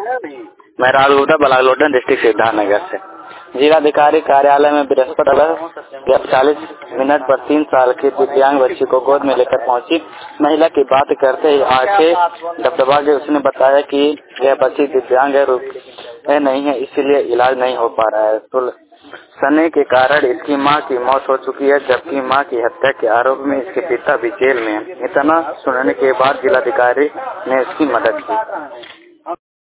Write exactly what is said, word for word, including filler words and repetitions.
मैं राहुल गुप्ता, बलालोडन डिस्ट्रिक्ट सिद्धार्थनगर से। जिलाधिकारी कार्यालय में बृहस्पतिवार चालीस मिनट पर तीन साल की दिव्यांग बच्ची को गोद में लेकर पहुंची महिला की बात करते ही आंखें दबदबा के उसने बताया कि यह बच्ची दिव्यांग है नहीं है, इसीलिए इलाज नहीं हो पा रहा है। तो सने के कारण इसकी मां की मौत हो चुकी है, जबकि मां की हत्या के आरोप में इसके पिता भी जेल में है। इतना सुनने के बाद जिलाधिकारी ने इसकी मदद की।